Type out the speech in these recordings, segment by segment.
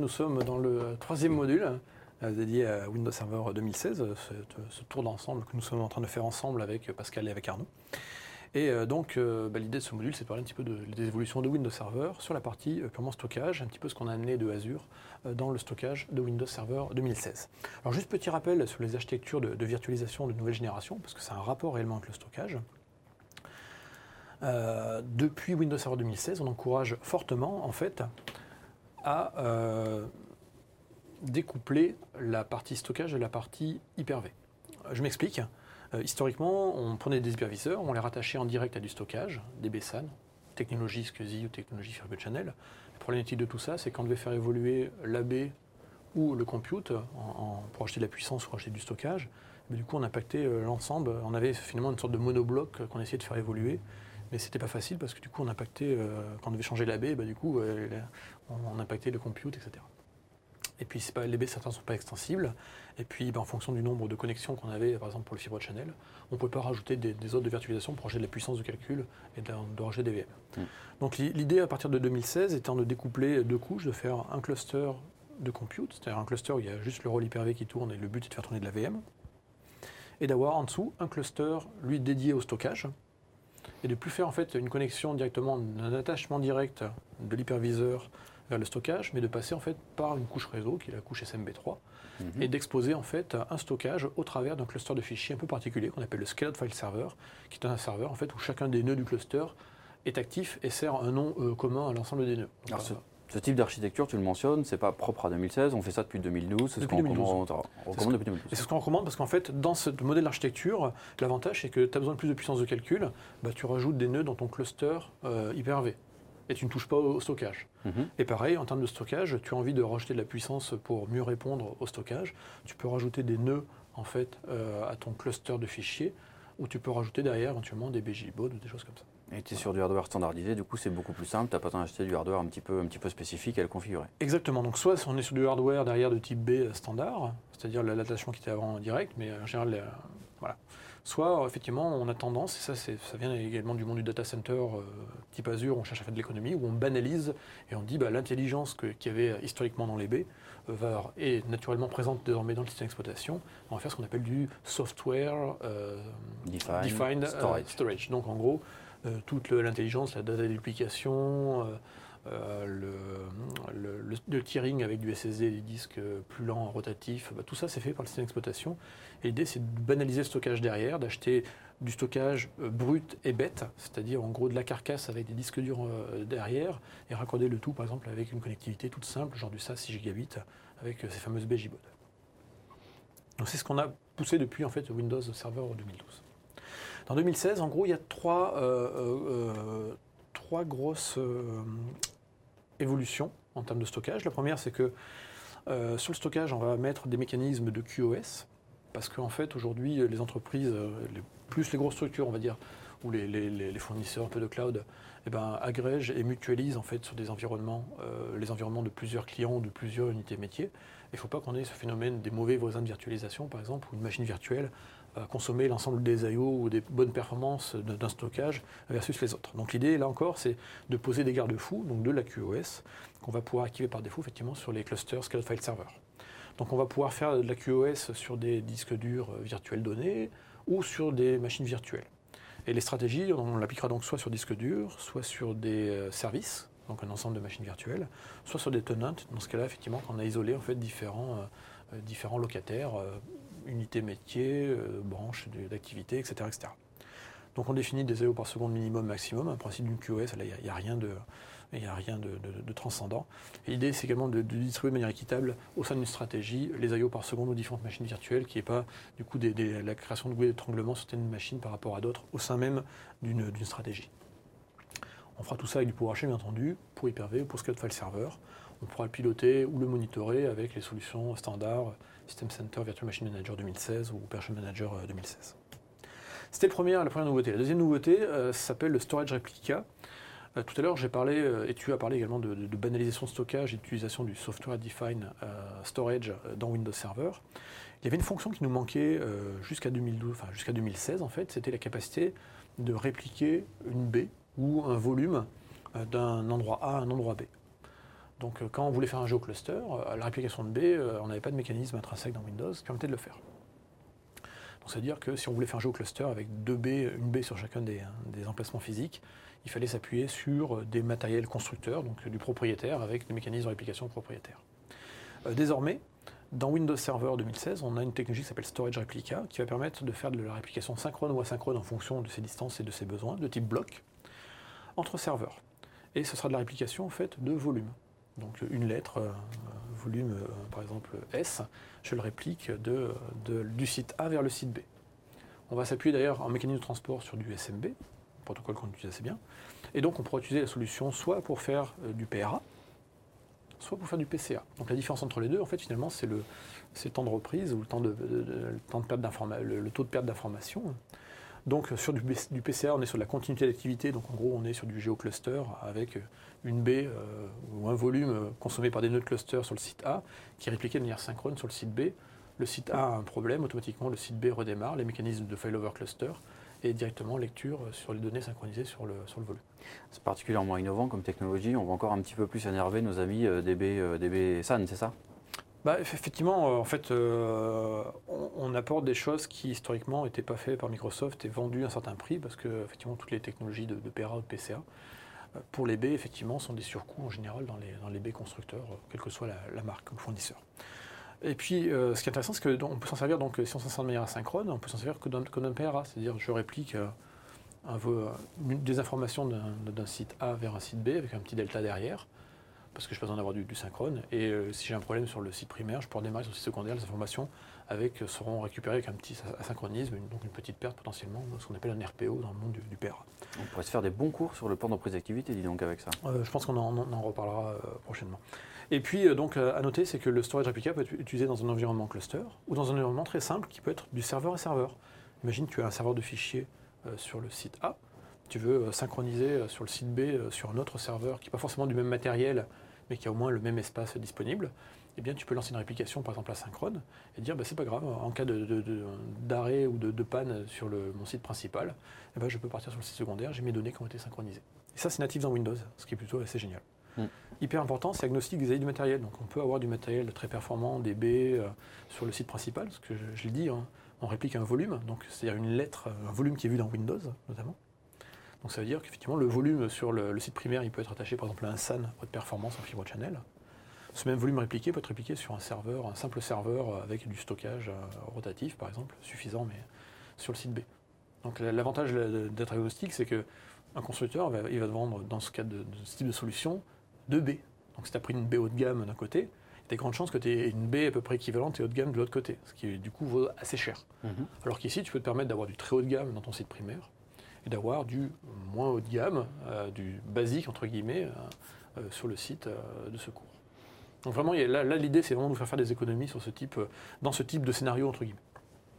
nous sommes dans le troisième module dédié à Windows Server 2016, ce tour d'ensemble que nous sommes en train de faire ensemble avec Pascal et avec Arnaud. Et l'idée de ce module, c'est de parler un petit peu des évolutions de Windows Server sur la partie purement stockage, un petit peu ce qu'on a amené de Azure dans le stockage de Windows Server 2016. Alors juste petit rappel sur les architectures de virtualisation de nouvelle génération, parce que c'est un rapport réellement avec le stockage. Depuis Windows Server 2016, on encourage fortement en fait à découpler la partie stockage de la partie Hyper-V. Je m'explique. Historiquement, on prenait des hyperviseurs, on les rattachait en direct à du stockage, des BSAN, technologie SCSI ou technologie Fiber Channel. La problématique de tout ça, c'est qu'on devait faire évoluer l'AB ou le compute pour acheter de la puissance ou acheter du stockage. Mais du coup, on impactait l'ensemble. On avait finalement une sorte de monobloc qu'on essayait de faire évoluer. Mais c'était pas facile parce que du coup, on impactait, quand on devait changer l'AB, on impactait le compute, etc. Et puis les baies, certains ne sont pas extensibles. Et puis en fonction du nombre de connexions qu'on avait, par exemple pour le fibre channel, on ne peut pas rajouter des zones de virtualisation pour rajouter de la puissance de calcul et de rajouter des VM. Donc l'idée à partir de 2016 étant de découpler deux couches, de faire un cluster de compute, c'est-à-dire un cluster où il y a juste le rôle Hyper-V qui tourne et le but est de faire tourner de la VM, et d'avoir en dessous un cluster, lui, dédié au stockage, et de plus faire en fait une connexion directement, un attachement direct de l'hyperviseur vers le stockage, mais de passer en fait par une couche réseau, qui est la couche SMB3, et d'exposer en fait un stockage au travers d'un cluster de fichiers un peu particulier qu'on appelle le Scaled File Server, qui est un serveur en fait où chacun des nœuds du cluster est actif et sert un nom commun à l'ensemble des nœuds. Donc, alors ce type d'architecture, tu le mentionnes, c'est pas propre à 2016, on fait ça depuis 2012, c'est ce qu'on recommande depuis 2012. Et c'est ce qu'on recommande parce qu'en fait, dans ce modèle d'architecture, l'avantage c'est que tu as besoin de plus de puissance de calcul, tu rajoutes des nœuds dans ton cluster Hyper-V. Et tu ne touches pas au stockage. Et pareil, en termes de stockage, tu as envie de rajouter de la puissance pour mieux répondre au stockage. Tu peux rajouter des nœuds en fait, à ton cluster de fichiers, ou tu peux rajouter derrière éventuellement des BGBoard ou des choses comme ça. Et tu es sur du hardware standardisé, du coup c'est beaucoup plus simple, tu n'as pas besoin d'acheter du hardware un petit peu spécifique à le configurer. Exactement, donc soit on est sur du hardware derrière de type B standard, c'est-à-dire l'attachement qui était avant en direct, mais en général, voilà. Soit, effectivement, on a tendance, et ça vient également du monde du data center type Azure, on cherche à faire de l'économie, où on banalise et on dit l'intelligence qu'il y avait historiquement dans les baies est naturellement présente désormais dans le système d'exploitation. On va faire ce qu'on appelle du software defined storage. Donc en gros, toute l'intelligence, la data duplication, le tiering avec du SSD, des disques plus lents, rotatifs, tout ça c'est fait par le système d'exploitation. Et l'idée c'est de banaliser le stockage derrière, d'acheter du stockage brut et bête, c'est-à-dire en gros de la carcasse avec des disques durs derrière, et raccorder le tout par exemple avec une connectivité toute simple, genre du SAS 6 gigabits, avec ces fameuses BGBoard. Donc c'est ce qu'on a poussé depuis en fait Windows Server 2012. Dans 2016, en gros, il y a trois grosses évolutions en termes de stockage. La première, c'est que sur le stockage, on va mettre des mécanismes de QoS, parce qu'en fait, aujourd'hui, les entreprises, plus les grosses structures, on va dire, ou les fournisseurs un peu de cloud, agrègent et mutualisent en fait sur des environnements, les environnements de plusieurs clients ou de plusieurs unités métiers. Il ne faut pas qu'on ait ce phénomène des mauvais voisins de virtualisation, par exemple, où une machine virtuelle consommer l'ensemble des I/O ou des bonnes performances d'un stockage versus les autres. Donc l'idée, là encore, c'est de poser des garde-fous, donc de la QoS, qu'on va pouvoir activer par défaut effectivement sur les clusters Scaled File Server. Donc on va pouvoir faire de la QoS sur des disques durs virtuels donnés ou sur des machines virtuelles. Et les stratégies, on l'appliquera donc soit sur disque dur, soit sur des services, donc un ensemble de machines virtuelles, soit sur des tenants, dans ce cas-là, effectivement, quand on a isolé en fait, différents locataires, unités métiers, branches d'activité, etc., etc. Donc on définit des I/O par seconde minimum, maximum, un principe d'une QoS, là il n'y a rien de transcendant. Et l'idée c'est également de distribuer de manière équitable au sein d'une stratégie les I/O par seconde aux différentes machines virtuelles, qui n'est pas du coup la création de goulets d'étranglement sur certaines machines par rapport à d'autres au sein même d'une stratégie. On fera tout ça avec du PowerShell bien entendu, pour Hyper-V ou pour Scaled File Server. On pourra le piloter ou le monitorer avec les solutions standards System Center Virtual Machine Manager 2016 ou Operation Manager 2016. C'était la première nouveauté. La deuxième nouveauté s'appelle le Storage Replica. Tout à l'heure, j'ai parlé, et tu as parlé également de banalisation de stockage et d'utilisation du Software Defined Storage dans Windows Server. Il y avait une fonction qui nous manquait jusqu'à 2016 en fait, c'était la capacité de répliquer une baie ou un volume d'un endroit A à un endroit B. Donc quand on voulait faire un géocluster, la réplication de B, on n'avait pas de mécanisme intrinsèque dans Windows qui permettait de le faire. Donc c'est-à-dire que si on voulait faire un géocluster avec une B sur chacun des emplacements physiques, il fallait s'appuyer sur des matériels constructeurs, donc du propriétaire, avec des mécanismes de réplication propriétaires. Désormais, dans Windows Server 2016, on a une technologie qui s'appelle Storage Replica, qui va permettre de faire de la réplication synchrone ou asynchrone en fonction de ses distances et de ses besoins, de type bloc, entre serveurs. Et ce sera de la réplication en fait de volume. Donc une lettre, volume par exemple S, je le réplique du site A vers le site B. On va s'appuyer d'ailleurs en mécanisme de transport sur du SMB, protocole qu'on utilise assez bien. Et donc on pourra utiliser la solution soit pour faire du PRA, soit pour faire du PCA. Donc la différence entre les deux, en fait, finalement, c'est le temps de reprise ou le taux de perte d'information. Donc sur du PCA, on est sur de la continuité d'activité, donc en gros on est sur du géocluster avec une baie ou un volume consommé par des nœuds de cluster sur le site A qui est répliqué de manière synchrone sur le site B. Le site A a un problème, automatiquement le site B redémarre, les mécanismes de failover cluster et directement lecture sur les données synchronisées sur le volume. C'est particulièrement innovant comme technologie, on va encore un petit peu plus énerver nos amis DB SAN, c'est ça ? Effectivement, en fait, on apporte des choses qui historiquement n'étaient pas faites par Microsoft et vendues à un certain prix parce que effectivement toutes les technologies de PRA ou de PCA pour les baies effectivement sont des surcoûts en général dans les baies constructeurs, quelle que soit la marque ou le fournisseur. Et puis ce qui est intéressant, c'est qu'on peut s'en servir, donc si on s'en sert de manière asynchrone, on peut s'en servir que d'un PRA, c'est-à-dire je réplique des informations d'un site A vers un site B avec un petit delta derrière, parce que je n'ai pas besoin d'avoir du synchrone. Et si j'ai un problème sur le site primaire, je pourrai démarrer sur le site secondaire, les informations seront récupérées avec un petit asynchronisme, donc une petite perte potentiellement, ce qu'on appelle un RPO dans le monde du PRA. On pourrait se faire des bons cours sur le plan de reprise d'activité, dis donc, avec ça. Je pense qu'on en reparlera prochainement. Et puis, donc, à noter, c'est que le storage replica peut être utilisé dans un environnement cluster ou dans un environnement très simple qui peut être du serveur à serveur. Imagine, tu as un serveur de fichiers sur le site A, tu veux synchroniser sur le site B sur un autre serveur qui n'est pas forcément du même matériel, mais qui a au moins le même espace disponible. Eh bien, tu peux lancer une réplication, par exemple asynchrone, et dire, c'est pas grave, en cas d'arrêt ou de panne sur mon site principal, je peux partir sur le site secondaire, j'ai mes données qui ont été synchronisées. Et ça, c'est natif dans Windows, ce qui est plutôt assez génial. Hyper important, c'est agnostique vis-à-vis du matériel. Donc on peut avoir du matériel très performant, des baies sur le site principal, parce que je l'ai dit, on réplique un volume, donc c'est-à-dire une lettre, un volume qui est vu dans Windows notamment. Donc ça veut dire qu'effectivement le volume sur le site primaire, il peut être attaché par exemple à un SAN haute performance en fibre channel. Ce même volume répliqué peut être répliqué sur un simple serveur avec du stockage rotatif par exemple, suffisant, mais sur le site B. Donc l'avantage d'être agnostique, c'est qu'un constructeur il va te vendre dans ce cas de ce type de solution 2 B. Donc si tu as pris une B haut de gamme d'un côté, il y a des grandes chances que tu aies une B à peu près équivalente et haut de gamme de l'autre côté, ce qui du coup vaut assez cher. Alors qu'ici, tu peux te permettre d'avoir du très haut de gamme dans ton site primaire et d'avoir du moins haut de gamme, du basique entre guillemets, sur le site de secours. Donc vraiment, là l'idée c'est vraiment de vous faire des économies sur dans ce type de scénario entre guillemets.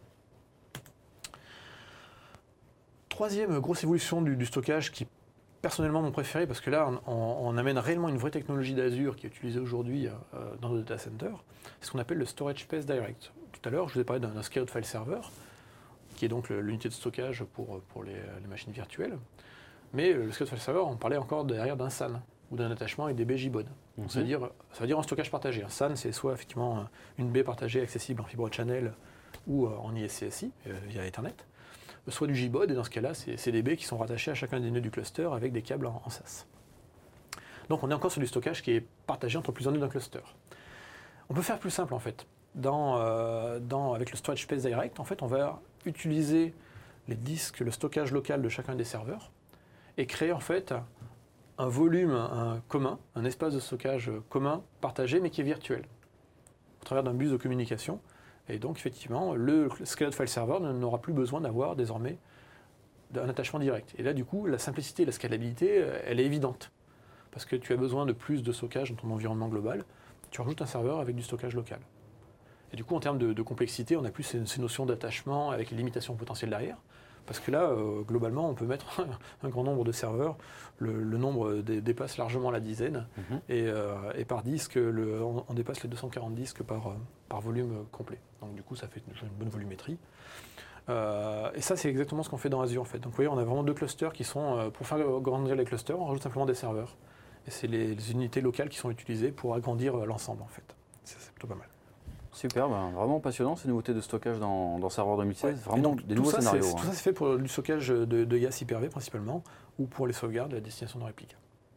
Troisième grosse évolution du stockage qui personnellement mon préféré, parce que là on amène réellement une vraie technologie d'Azure qui est utilisée aujourd'hui dans nos data centers, c'est ce qu'on appelle le Storage Space Direct. Tout à l'heure je vous ai parlé d'un scaled file server, qui est donc l'unité de stockage pour les machines virtuelles, mais le scaled file server, on parlait encore derrière d'un SAN, ou d'un attachement avec des baies JBOD. Donc ça veut dire un stockage partagé. Un SAN, c'est soit effectivement une baie partagée accessible en fibre channel ou en ISCSI, via Ethernet, soit du JBOD, et dans ce cas-là, c'est des baies qui sont rattachées à chacun des nœuds du cluster avec des câbles en SAS. Donc on est encore sur du stockage qui est partagé entre plusieurs nœuds d'un cluster. On peut faire plus simple en fait. Avec le Storage Space Direct, en fait, on va utiliser les disques, le stockage local de chacun des serveurs et créer en fait un volume commun, un espace de stockage commun, partagé, mais qui est virtuel, au travers d'un bus de communication. Et donc, effectivement, le scaled file server n'aura plus besoin d'avoir désormais un attachement direct. Et là, du coup, la simplicité et la scalabilité, elle est évidente. Parce que tu as besoin de plus de stockage dans ton environnement global, tu rajoutes un serveur avec du stockage local. Et du coup, en termes de complexité, on n'a plus ces notions d'attachement avec les limitations potentielles derrière. Parce que là, globalement, on peut mettre un grand nombre de serveurs. Le nombre dépasse largement la dizaine. Et par disque, on dépasse les 240 disques par volume complet. Donc du coup, ça fait une bonne volumétrie. Et ça, c'est exactement ce qu'on fait dans Azure, en fait. Donc vous voyez, on a vraiment deux clusters qui sont... pour faire grandir les clusters, on rajoute simplement des serveurs. Et c'est les unités locales qui sont utilisées pour agrandir l'ensemble, en fait. C'est plutôt pas mal. Super, vraiment passionnant ces nouveautés de stockage dans Serveur 2016. Ouais. Vraiment donc, des nouveaux scénarios. Tout ça, c'est fait pour du stockage de gaz Hyper-V principalement, ou pour les sauvegardes de la destination de réplique.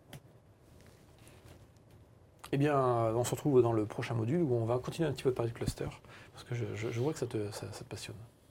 Eh bien, on se retrouve dans le prochain module où on va continuer un petit peu de parler de cluster, parce que je vois que ça te passionne.